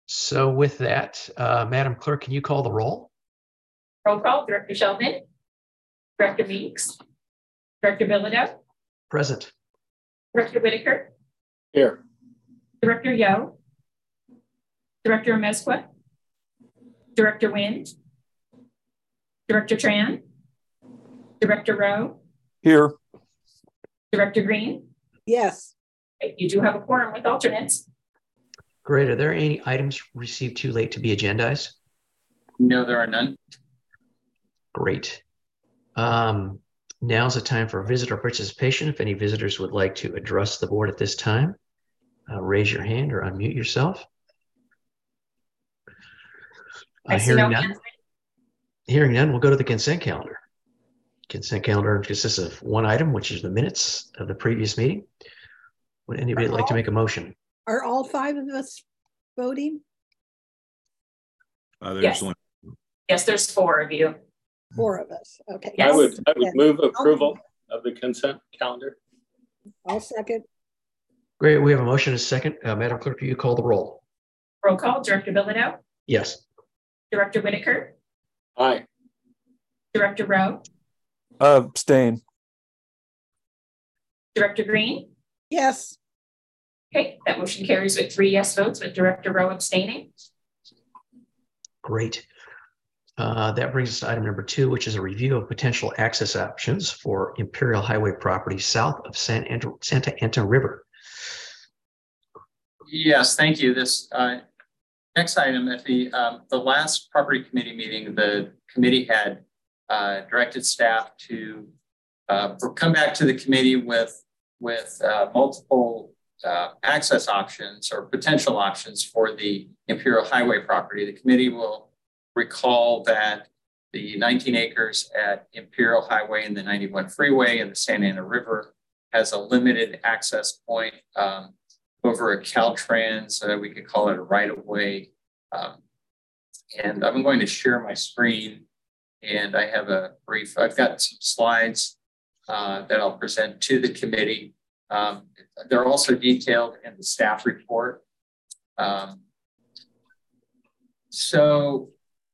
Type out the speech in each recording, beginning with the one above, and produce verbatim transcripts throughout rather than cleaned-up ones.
So with that, uh, Madam Clerk, can you call the roll? Roll call. Director Sheldon, Director Meeks, Director Bilodeau. Present. Director Whitaker. Here. Director Yo. Director Amezcua. Director Wind. Director Tran. Director Rowe. Here. Director Green. Yes. You do have a quorum with alternates. Great. Are there any items received too late to be agendized? No, there are none. Great. Um, now's the time for visitor participation. If any visitors would like to address the board at this time, uh, raise your hand or unmute yourself. Uh, I see hearing no none. hands. Hearing none, we'll go to the consent calendar. Consent calendar consists of one item, which is the minutes of the previous meeting. Would anybody like to make a motion? Are all five of us voting? Uh, there's Yes. only Yes, there's four of you. Four of us. Okay. Yes. I would, I would Yes. move approval of the consent calendar. I'll second. Great. We have a motion and a second. Uh, Madam Clerk, do you call the roll? Roll call. Director Bilodeau. Yes. Director Whitaker. Aye. Director Rowe. Abstain. Director Green. Yes. Okay, that motion carries with three yes votes with Director Rowe abstaining. Great. Uh, that brings us to item number two, which is a review of potential access options for Imperial Highway property south of San Ant- Santa Ana River. Yes, thank you. This uh, next item, at the um, the last property committee meeting, the committee had uh, directed staff to uh, come back to the committee with with uh, multiple uh, access options or potential options for the Imperial Highway property. The committee will recall that the nineteen acres at Imperial Highway and the ninety-one freeway and the Santa Ana River has a limited access point um, over a Caltrans. Uh, we could call it a right-of-way. Um, and I'm going to share my screen, and I have a brief, I've got some slides uh, that I'll present to the committee. Um, they're also detailed in the staff report. Um, so,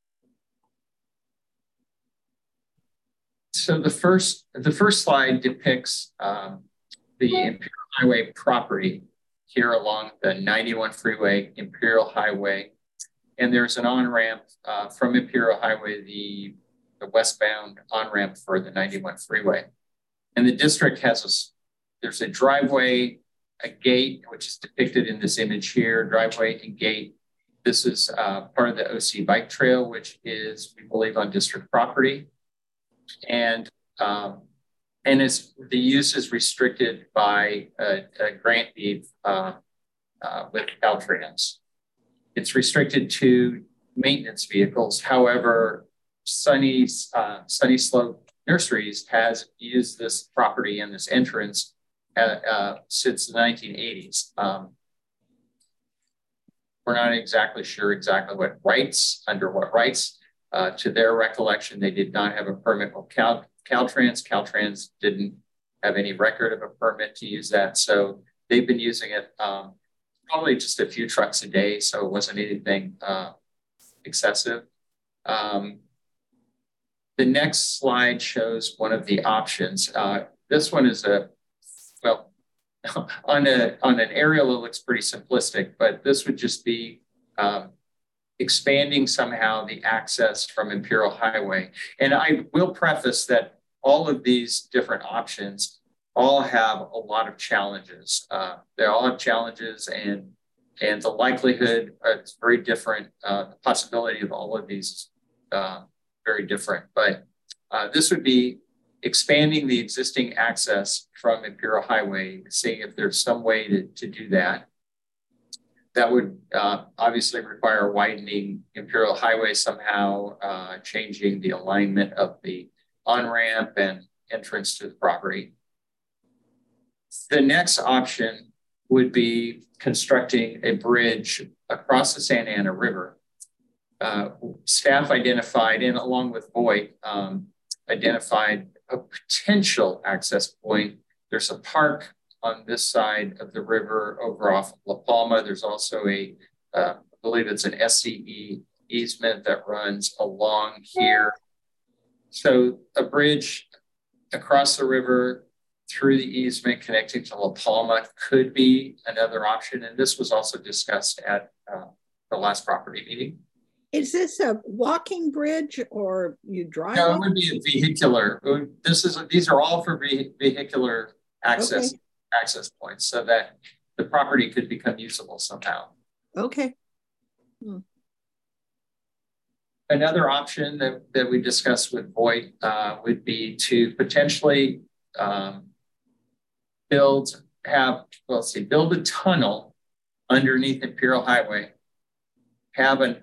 so the first, the first slide depicts um, the Imperial Highway property here along the ninety-one freeway, Imperial Highway. And there's an on-ramp uh, from Imperial Highway, the, the westbound on-ramp for the ninety-one freeway. And the district has a, there's a driveway, a gate, which is depicted in this image here, driveway and gate. This is uh, part of the O C bike trail, which is, we believe, on district property. And um, and it's, the use is restricted by a, a grant deed uh, uh, with Caltrans. It's restricted to maintenance vehicles. However, Sunny, uh, Sunny Slope Nurseries has used this property and this entrance uh, uh, since the nineteen eighties. Um, we're not exactly sure exactly what rights, under what rights. Uh, to their recollection, they did not have a permit with Cal, Caltrans. Caltrans didn't have any record of a permit to use that. So they've been using it um, probably just a few trucks a day. So it wasn't anything uh, excessive. Um, the next slide shows one of the options. Uh, this one is a, well, on, a, on an aerial, it looks pretty simplistic, but this would just be um, expanding somehow the access from Imperial Highway. And I will preface that all of these different options all have a lot of challenges. Uh, they all have challenges, and and the likelihood is very different. Uh, the possibility of all of these is uh, very different. But uh, this would be expanding the existing access from Imperial Highway, seeing if there's some way to, to do that. That would uh, obviously require widening Imperial Highway somehow, uh, changing the alignment of the on-ramp and entrance to the property. The next option would be constructing a bridge across the Santa Ana River. Uh, staff identified, and along with Voight, um, identified a potential access point. There's a park on this side of the river over off of La Palma. There's also a, uh, I believe it's an S C E easement that runs along here. So a bridge across the river through the easement connecting to La Palma could be another option. And this was also discussed at uh, the last property meeting. Is this a walking bridge or you drive? No, it on? would be a vehicular. This is these are all for ve vehicular access Okay. access points, so that the property could become usable somehow. Okay. Another option that, that we discussed with Voight uh, would be to potentially um, build, have, well, let's see, build a tunnel underneath Imperial Highway, have an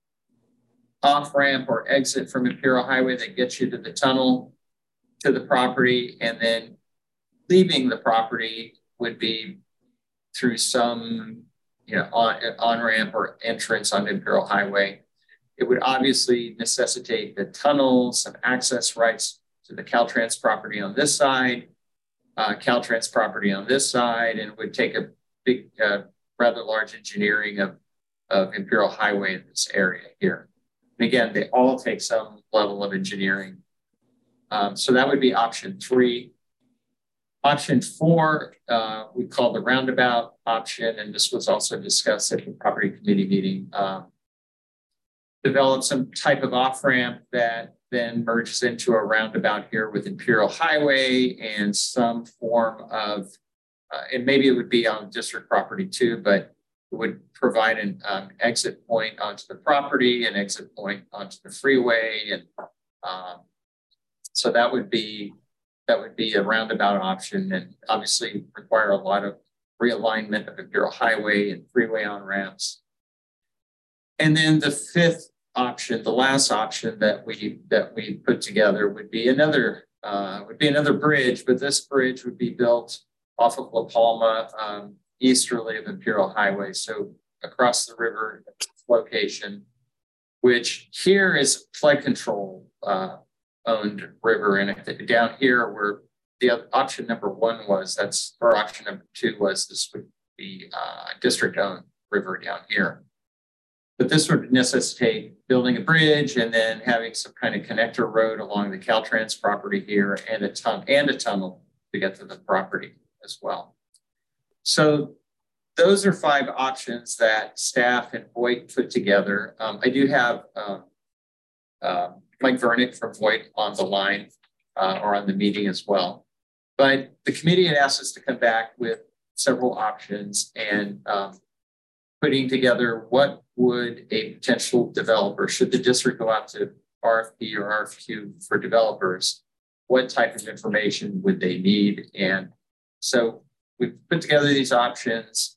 off-ramp or exit from Imperial Highway that gets you to the tunnel, to the property, and then leaving the property would be through some, you know, on, on-ramp or entrance on Imperial Highway. It would obviously necessitate the tunnels and access rights to the Caltrans property on this side, uh, Caltrans property on this side, and it would take a big, uh, rather large engineering of, of Imperial Highway in this area here. And again, they all take some level of engineering. Um, so that would be option three. Option four, uh, we call the roundabout option, and this was also discussed at the property committee meeting. Um, develop some type of off-ramp that then merges into a roundabout here with Imperial Highway and some form of, uh, and maybe it would be on district property too, but it would provide an um, exit point onto the property, an exit point onto the freeway. And um, so that would be, that would be a roundabout option, and obviously require a lot of realignment of Imperial Highway and freeway on ramps. And then the fifth option, the last option that we that we put together would be another uh, would be another bridge, but this bridge would be built off of La Palma, um, easterly of Imperial Highway, so across the river location, which here is flood control uh, owned river, and down here where the option number one was, that's or option number two was this would be uh, district owned river down here. But this would necessitate building a bridge and then having some kind of connector road along the Caltrans property here, and a ton and a tunnel to get to the property as well. So those are five options that staff and Voight put together. Um, I do have um, uh, Mike Vernick from Voight on the line uh, or on the meeting as well. But the committee had asked us to come back with several options and um, putting together what would a potential developer, should the district go out to R F P or R F Q for developers, what type of information would they need? And so we put together these options.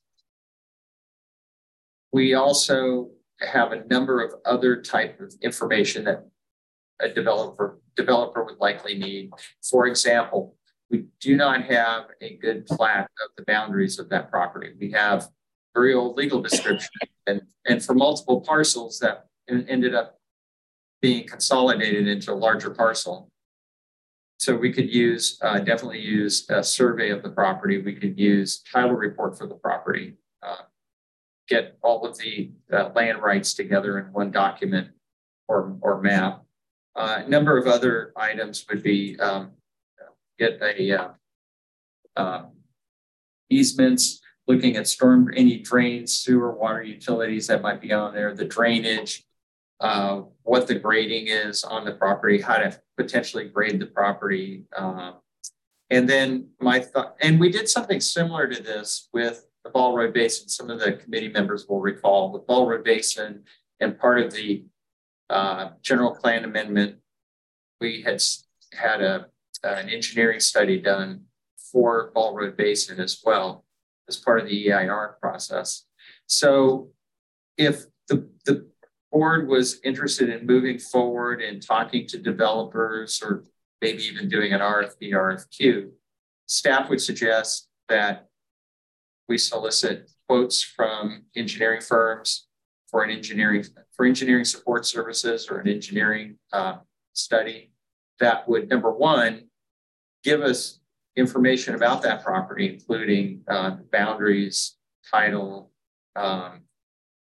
We also have a number of other type of information that a developer developer would likely need. For example, we do not have a good plat of the boundaries of that property. We have very old legal description, and, and for multiple parcels that ended up being consolidated into a larger parcel. So we could use, uh, definitely use a survey of the property. We could use title report for the property, uh, get all of the uh, land rights together in one document or, or map. Uh, a number of other items would be um, get a uh, uh, easements, looking at storm, any drains, sewer, water utilities that might be on there, the drainage, uh, what the grading is on the property, how to potentially grade the property. Um, and then my thought, and we did something similar to this with the Ball Road Basin. Some of the committee members will recall with Ball Road Basin and part of the uh, general plan amendment, we had had a, an engineering study done for Ball Road Basin as well, as part of the E I R process. So if the, the board was interested in moving forward and talking to developers, or maybe even doing an R F P, R F Q, staff would suggest that we solicit quotes from engineering firms for an engineering, for engineering support services or an engineering uh, study that would, number one, give us information about that property, including uh, boundaries, title, um,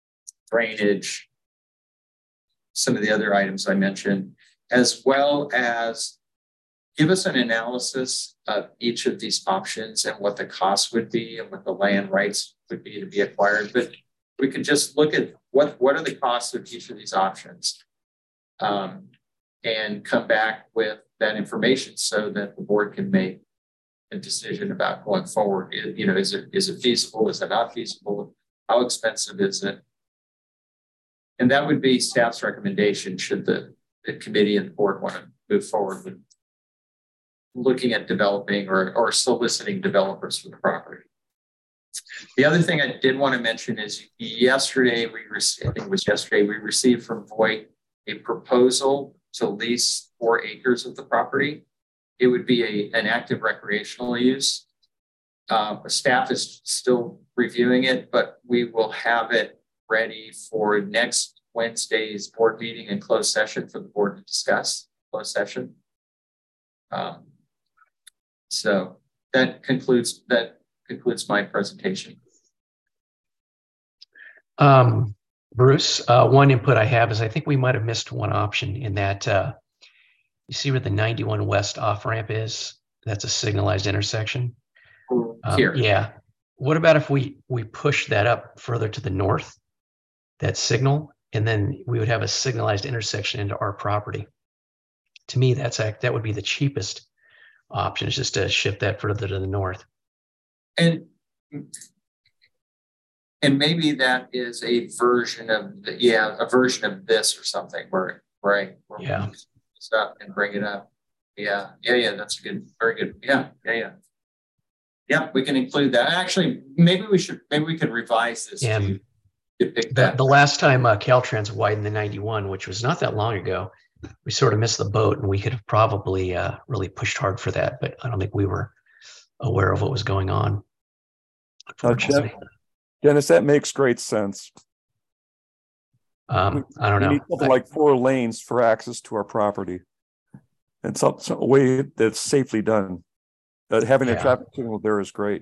drainage, some of the other items I mentioned, as well as give us an analysis of each of these options and what the cost would be and what the land rights would be to be acquired. But we could just look at what, what are the costs of each of these options um, and come back with that information so that the board can make a decision about going forward. You know, is it, is it feasible? Is it not feasible? How expensive is it? And that would be staff's recommendation should the, the committee and the board want to move forward with looking at developing or, or soliciting developers for the property. The other thing I did want to mention is yesterday we received, I think it was yesterday, we received from Voight a proposal to lease four acres of the property. It would be a, an active recreational use. Uh, staff is still reviewing it, but we will have it ready for next Wednesday's board meeting and closed session for the board to discuss closed session. Um, so that concludes that concludes my presentation. Um, Bruce, uh, one input I have is I think we might have missed one option in that uh, you see where the ninety-one West off ramp is? That's a signalized intersection. Um, Here. Yeah. What about if we we push that up further to the north, that signal, and then we would have a signalized intersection into our property? To me, that's that would be the cheapest option, is just to shift that further to the north. And and maybe that is a version of the, yeah, a version of this or something where right where yeah we stop and bring it up. Yeah, yeah, yeah. That's a good, very good. Yeah, yeah, yeah. Yeah, we can include that. Actually, maybe we should maybe we could revise this and to depict the, that. the last time uh, Caltrans widened the ninety-one, which was not that long ago, we sort of missed the boat, and we could have probably uh, really pushed hard for that, but I don't think we were aware of what was going on. Uh, Den- Dennis, that makes great sense. Um, I don't we know. need something I, like four lanes for access to our property, and some, some way that's safely done. Uh, having yeah. a traffic signal there is great.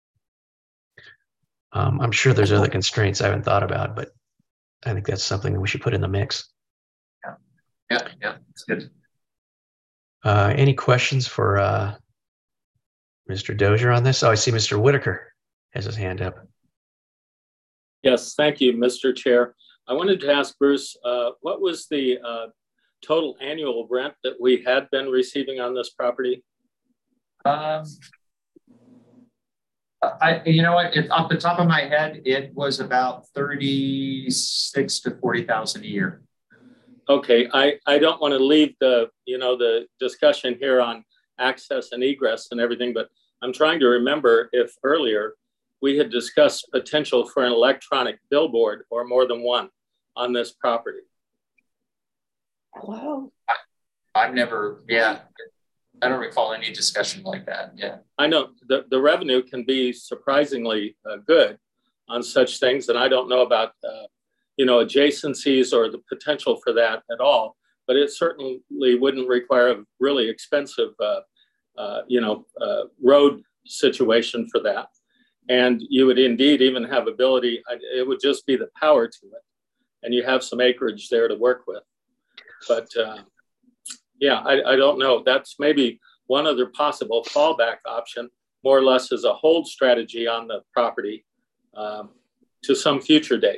Um, I'm sure there's other constraints I haven't thought about, but I think that's something that we should put in the mix. Yeah, yeah, yeah. It's good. Uh, any questions for uh, Mister Dozier on this? Oh, I see Mister Whitaker has his hand up. Yes, thank you, Mister Chair. I wanted to ask Bruce, uh, what was the uh, total annual rent that we had been receiving on this property? Um, I, you know what, it, off the top of my head, it was about thirty-six to forty thousand a year. Okay, I, I don't want to leave the, you know, the discussion here on access and egress and everything, but I'm trying to remember if earlier we had discussed potential for an electronic billboard or more than one on this property. Wow. I, I've never, yeah, I don't recall any discussion like that. Yeah. I know the, the revenue can be surprisingly uh, good on such things. And I don't know about, uh, you know, adjacencies or the potential for that at all, but it certainly wouldn't require a really expensive, uh, uh, you know, uh, road situation for that. And you would indeed even have ability, it would just be the power to it. And you have some acreage there to work with. But uh, yeah, I, I don't know. That's maybe one other possible fallback option, more or less as a hold strategy on the property um, to some future date.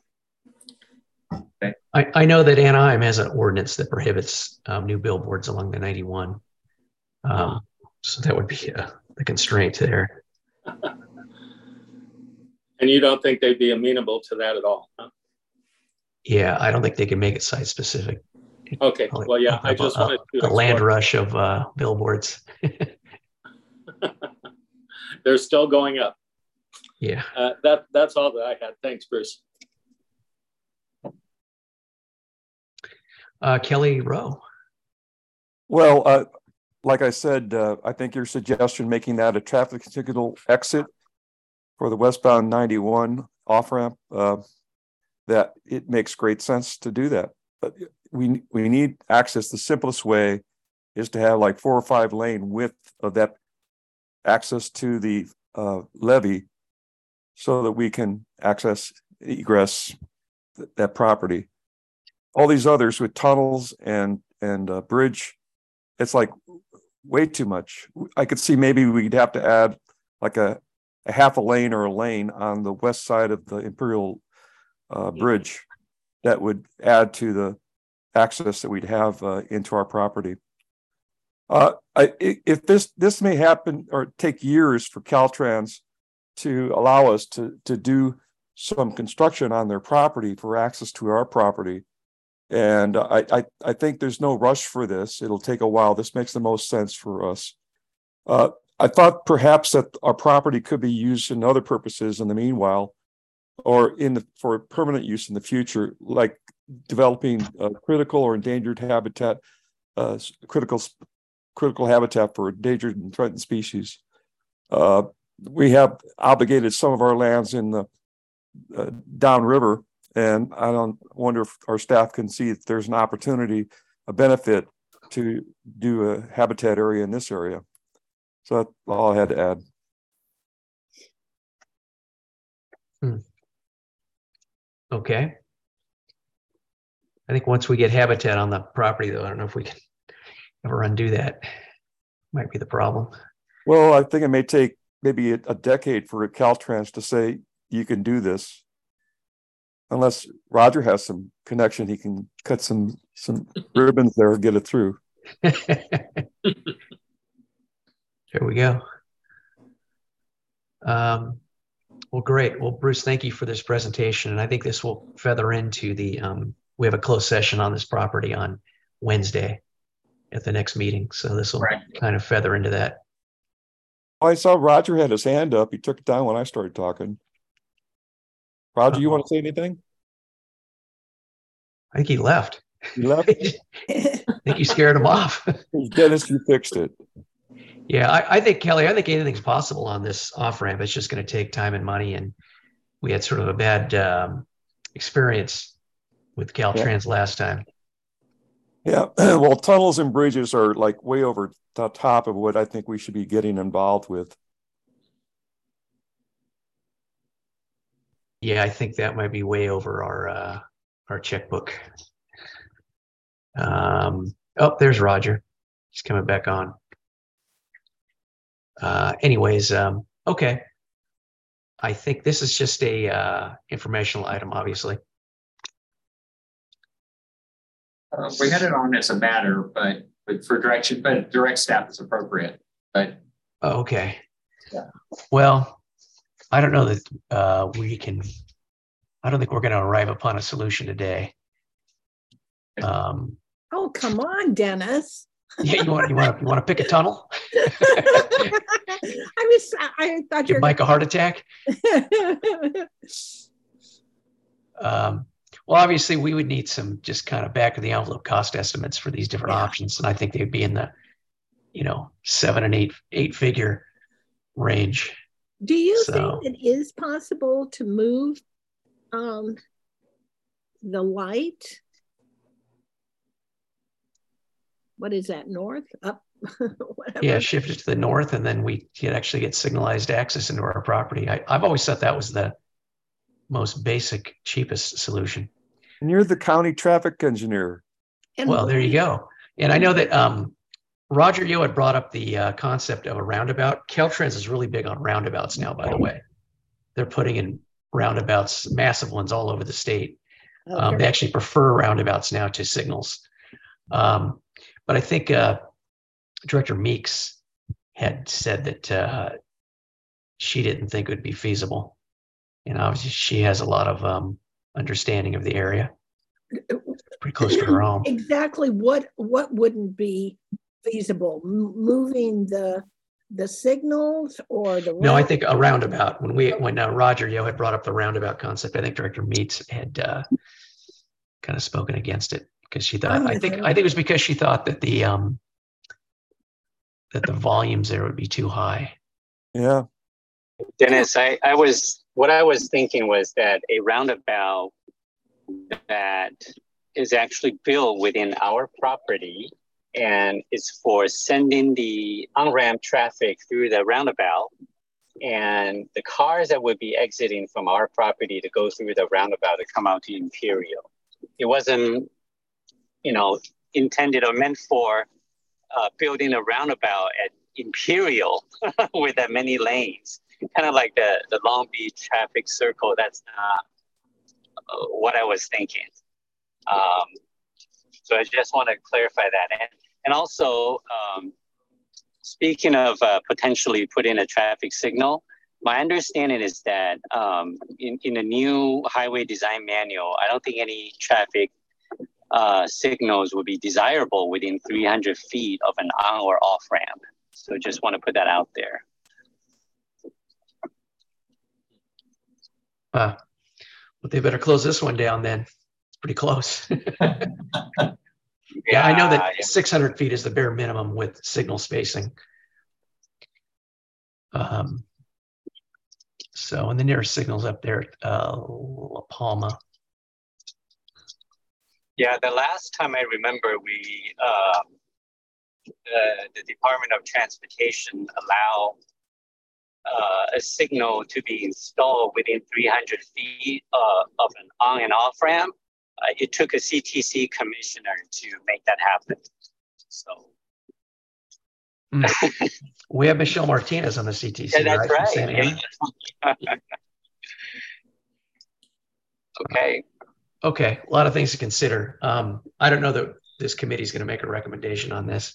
I, I know that Anaheim has an ordinance that prohibits um, new billboards along the ninety-one. Um, so that would be uh, the constraint there. And you don't think they'd be amenable to that at all? Huh? Yeah, I don't think they can make it site specific. Okay, well, yeah, I just a, wanted to a land rush of uh, billboards. They're still going up. Yeah. Uh, that that's all that I had. Thanks, Bruce. Uh, Kelly Rowe. Well, uh, like I said, uh, I think your suggestion making that a traffic signal exit for the westbound ninety-one off ramp, uh, that it makes great sense to do that. But we we need access. The simplest way is to have like four or five lane width of that access to the uh, levee, so that we can access egress th that property. All these others with tunnels and and uh, bridge, it's like way too much. I could see maybe we'd have to add like a, a half a lane or a lane on the west side of the Imperial uh, Bridge that would add to the access that we'd have uh, into our property. Uh, I, if this this may happen or take years for Caltrans to allow us to to do some construction on their property for access to our property, and I I, I think there's no rush for this. It'll take a while. This makes the most sense for us. Uh, I thought perhaps that our property could be used in other purposes in the meanwhile, or in the for permanent use in the future, like developing uh, critical or endangered habitat, uh, critical critical habitat for endangered and threatened species. Uh, we have obligated some of our lands in the uh, downriver, and I don't wonder if our staff can see if there's an opportunity, a benefit to do a habitat area in this area. So that's all I had to add. Hmm. Okay. I think once we get habitat on the property, though, I don't know if we can ever undo that. Might be the problem. Well, I think it may take maybe a, a decade for Caltrans to say you can do this, unless Roger has some connection. He can cut some some ribbons there and get it through. There we go. Um, well, great. Well, Bruce, thank you for this presentation. And I think this will feather into the, um, we have a closed session on this property on Wednesday at the next meeting. So this will right. kind of feather into that. I saw Roger had his hand up. He took it down when I started talking. Roger, uh-huh. You want to say anything? I think he left. He left? I think you scared him off. Dennis, you fixed it. Yeah, I, I think, Kelly, I think anything's possible on this off-ramp. It's just going to take time and money. And we had sort of a bad um, experience with Caltrans yeah. last time. Yeah, well, tunnels and bridges are like way over the top of what I think we should be getting involved with. Yeah, I think that might be way over our uh, our checkbook. Um, oh, there's Roger. He's coming back on. Uh, anyways, um, okay. I think this is just a uh, informational item, obviously. Uh, we had it on as a matter, but, but for direction, but direct staff is appropriate. But oh, okay. Yeah. Well, I don't know that uh, we can. I don't think we're going to arrive upon a solution today. Um, oh, come on, Dennis. Yeah, you want you want to you want to pick a tunnel? I was I thought you Give Mike a heart attack. um, well, obviously, we would need some just kind of back of the envelope cost estimates for these different yeah. options, and I think they'd be in the, you know, seven and eight eight figure range. Do you so, think it is possible to move um, the light? What is that, north, up? Whatever. Yeah, shift it to the north, and then we could actually get signalized access into our property. I, I've always thought that was the most basic, cheapest solution. And you're the county traffic engineer. And well, there you go. And I know that um, Roger Yo had brought up the uh, concept of a roundabout. Caltrans is really big on roundabouts now, by the way. They're putting in roundabouts, massive ones all over the state. Okay. Um, they actually prefer roundabouts now to signals. Um, But I think uh, Director Meeks had said that uh, she didn't think it would be feasible. And obviously she has a lot of um, understanding of the area. It's pretty close to her home. Exactly what what wouldn't be feasible? M- moving the the signals or the no, I think a roundabout. When we when uh, Roger Yo had brought up the roundabout concept, I think Director Meeks had uh, kind of spoken against it. Because she thought, I think, I think it was because she thought that the um, that the volumes there would be too high. Yeah. Dennis, I, I was what I was thinking was that a roundabout that is actually built within our property and is for sending the on-ramp traffic through the roundabout And the cars that would be exiting from our property to go through the roundabout to come out to Imperial. It wasn't, you know, intended or meant for uh, building a roundabout at Imperial with that many lanes. Kind of like the, the Long Beach traffic circle. That's not uh, what I was thinking. Um, so I just want to clarify that. And, and also, um, speaking of uh, potentially putting a traffic signal, my understanding is that um, in, in a new highway design manual, I don't think any traffic uh, signals would be desirable within three hundred feet of an on or off ramp. So just want to put that out there. Uh, well, they better close this one down then. It's pretty close. yeah, yeah, I know that yeah. six hundred feet is the bare minimum with signal spacing. Um, so, and the nearest signal's up there at uh, La Palma. Yeah, the last time I remember, we uh, the, the Department of Transportation allow uh, a signal to be installed within three hundred feet uh, of an on and off ramp. Uh, it took a C T C commissioner to make that happen. So. Mm. We have Michelle Martinez on the C T C. Yeah, that's right. right. Okay. Okay, a lot of things to consider. Um, I don't know that this committee is going to make a recommendation on this.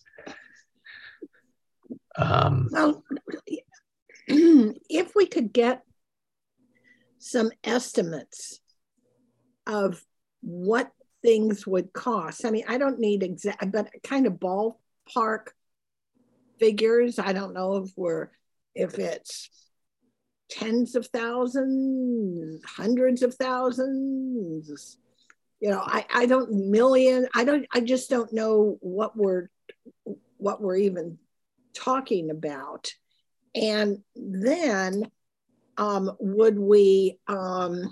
Um, well, if we could get some estimates of what things would cost. I mean, I don't need exact, but kind of ballpark figures. I don't know if we're, if it's tens of thousands, hundreds of thousands, you know, I, I don't million, I don't, I just don't know what we're, what we're even talking about. And then um, would we, um,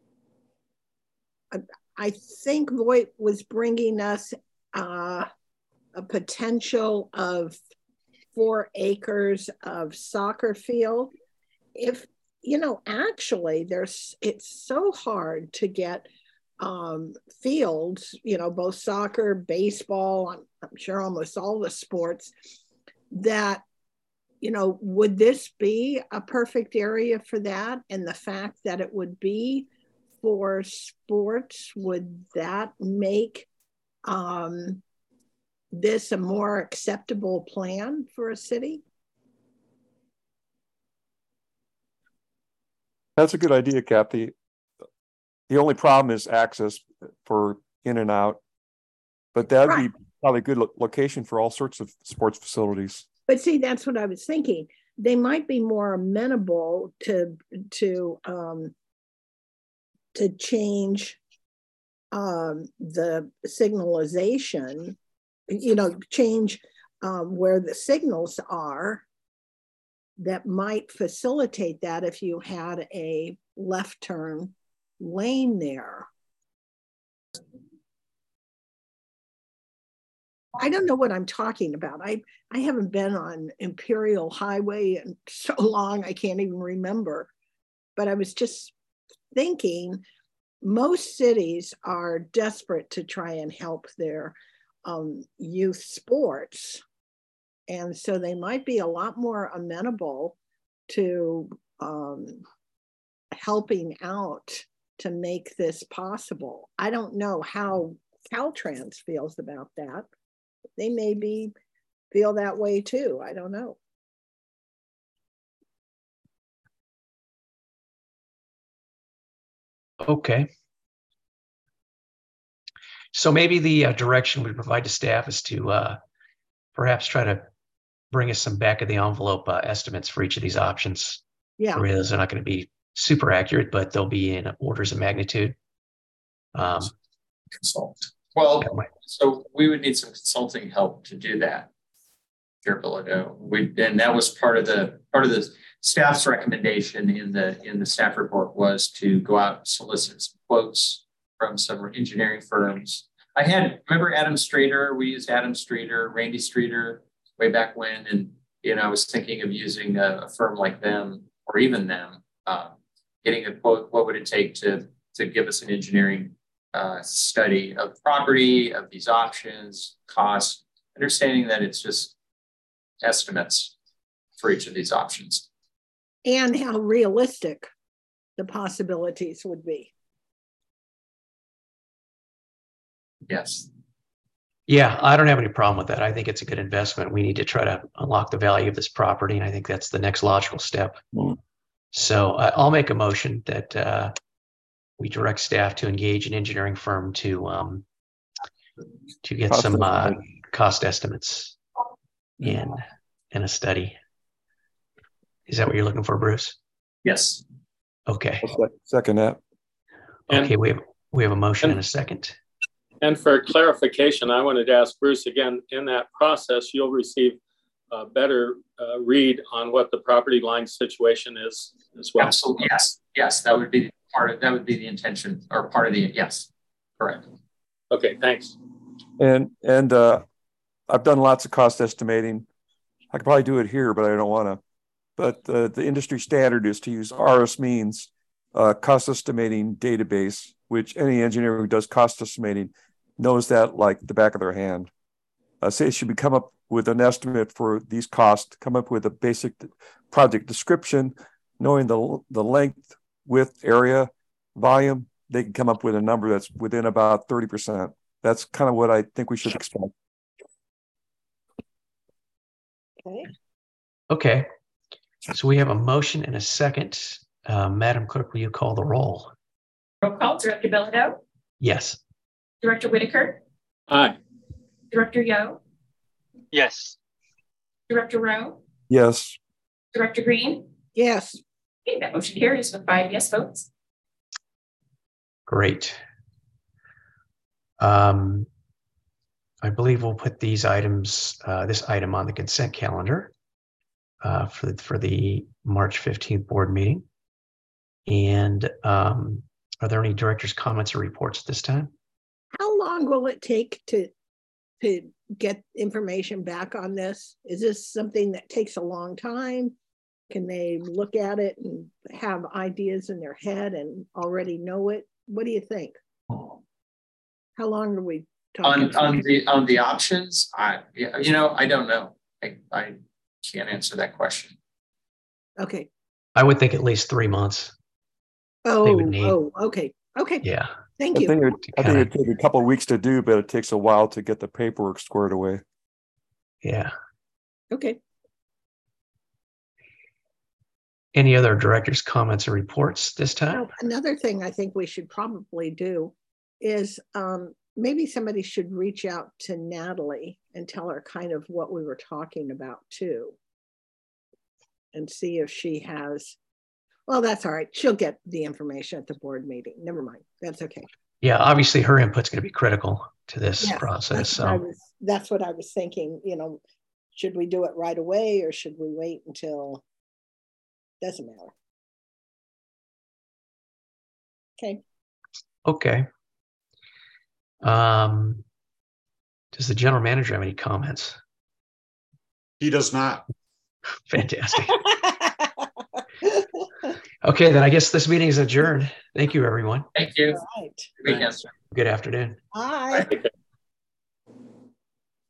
I, I think Voight was bringing us uh, a potential of four acres of soccer field. If, you know, actually there's, it's so hard to get um, fields, you know, both soccer, baseball, I'm, I'm sure almost all the sports that, you know, would this be a perfect area for that? And the fact that it would be for sports, would that make um, this a more acceptable plan for a city? That's a good idea, Kathy. The only problem is access for in and out, but that'd right. be probably a good lo- location for all sorts of sports facilities. But see, that's what I was thinking. They might be more amenable to to um, to change um, the signalization. You know, change um, where the signals are. That might facilitate that if you had a left turn lane there. I don't know what I'm talking about. I, I haven't been on Imperial Highway in so long, I can't even remember. But I was just thinking, most cities are desperate to try and help their um, youth sports. And so they might be a lot more amenable to um, helping out to make this possible. I don't know how Caltrans feels about that. They maybe feel that way too. I don't know. Okay. So maybe the uh, direction we provide to staff is to uh, perhaps try to bring us some back of the envelope uh, estimates for each of these options. Yeah. Those are not going to be super accurate, but they'll be in orders of magnitude. Um, Consult. Well, so we would need some consulting help to do that. Chair Bilodeau. We and that was part of the part of the staff's recommendation in the in the staff report was to go out and solicit some quotes from some engineering firms. I had remember Adam Streeter. We used Adam Streeter, Randy Streeter way back when, and you know, I was thinking of using a, a firm like them or even them, uh, getting a quote, what would it take to, to give us an engineering uh, study of property, of these options, costs, understanding that it's just estimates for each of these options. And how realistic the possibilities would be. Yes. Yeah, I don't have any problem with that. I think it's a good investment. We need to try to unlock the value of this property, and I think that's the next logical step. Mm. So uh, I'll make a motion that uh, we direct staff to engage an engineering firm to um, to get cost some uh, cost estimates in in a study. Is that what you're looking for, Bruce? Yes. Okay. Second that. Okay, and, we have we have a motion and, and a second. And for clarification, I wanted to ask Bruce again, in that process, you'll receive a better uh, read on what the property line situation is as well. Absolutely. Yes. Yes. That would be part of, that would be the intention or part of the, yes. Correct. Okay. Thanks. And, and uh, I've done lots of cost estimating. I could probably do it here, but I don't want to. But uh, the industry standard is to use R S Means uh, cost estimating database, which any engineer who does cost estimating knows that like the back of their hand. Uh, say it should be come up with an estimate for these costs, come up with a basic project description, knowing the, the length, width, area, volume, they can come up with a number that's within about thirty percent. That's kind of what I think we should expect. Okay. Okay. So we have a motion and a second. Uh, Madam Clerk, will you call the roll? Roll call. Director Bilodeau? Yes. Director Whitaker? Aye. Director Yo? Yes. Director Rowe? Yes. Director Green? Yes. Okay, that motion carries with five yes votes. Great. Um, I believe we'll put these items, uh, this item on the consent calendar uh, for, for the March fifteenth board meeting. And um, are there any director's comments or reports at this time? How long will it take to to get information back on this? Is this something that takes a long time? Can they look at it and have ideas in their head and already know it? What do you think? How long are we talking? On, on the on the options, I you know, I don't know. I, I can't answer that question. Okay. I would think at least three months. Oh, oh, okay. Okay. Yeah. Thank I you. think it, I think it'd take a couple of weeks to do, but it takes a while to get the paperwork squared away. Yeah. Okay. Any other director's comments or reports this time? Now, another thing I think we should probably do is um, maybe somebody should reach out to Natalie and tell her kind of what we were talking about too. And see if she has, well, that's all right. She'll get the information at the board meeting. Never mind. That's okay. Yeah, obviously her input's going to be critical to this yes, process. That's, so. what I was, that's what I was thinking. You know, should we do it right away or should we wait until, doesn't matter. Okay. Okay. Um, does the general manager have any comments? He does not. Fantastic. Okay, then I guess this meeting is adjourned. Thank you, everyone. Thank you. All right. Good weekend. Good afternoon. Bye. Bye.